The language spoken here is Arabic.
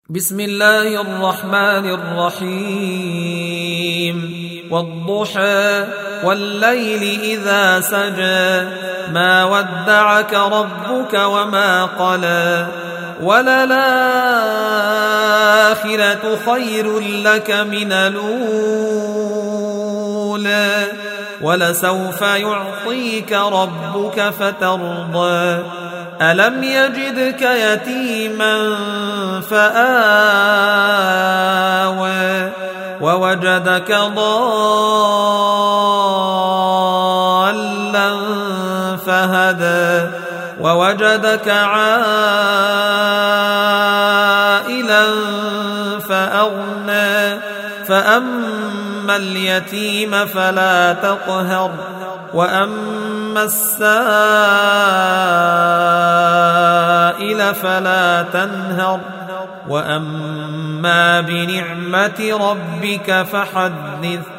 بسم الله الرحمن الرحيم والضحى والليل إذا سجى ما ودعك ربك وما قلى وللآخرة خير لك من الأولى ولسوف يعطيك ربك فترضى ألم يجدك يتيما فآوى ووجدك ضالا فهدى ووجدك عائلا فأغنى فأما اليتيم فلا تقهر وأما السائل فلا تنهر وأما بنعمة ربك فحدث